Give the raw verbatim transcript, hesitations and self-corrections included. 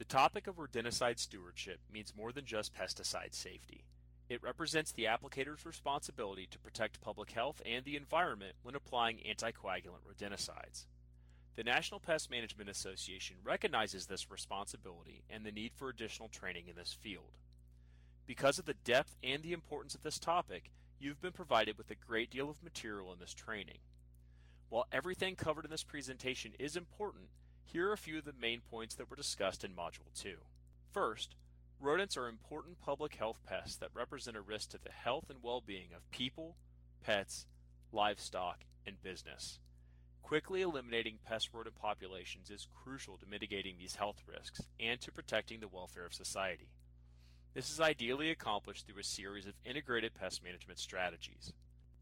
The topic of rodenticide stewardship means more than just pesticide safety. It represents the applicator's responsibility to protect public health and the environment when applying anticoagulant rodenticides. The National Pest Management Association recognizes this responsibility and the need for additional training in this field. Because of the depth and the importance of this topic, you've been provided with a great deal of material in this training. While everything covered in this presentation is important, here are a few of the main points that were discussed in Module two. First, rodents are important public health pests that represent a risk to the health and well-being of people, pets, livestock, and business. Quickly eliminating pest rodent populations is crucial to mitigating these health risks and to protecting the welfare of society. This is ideally accomplished through a series of integrated pest management strategies.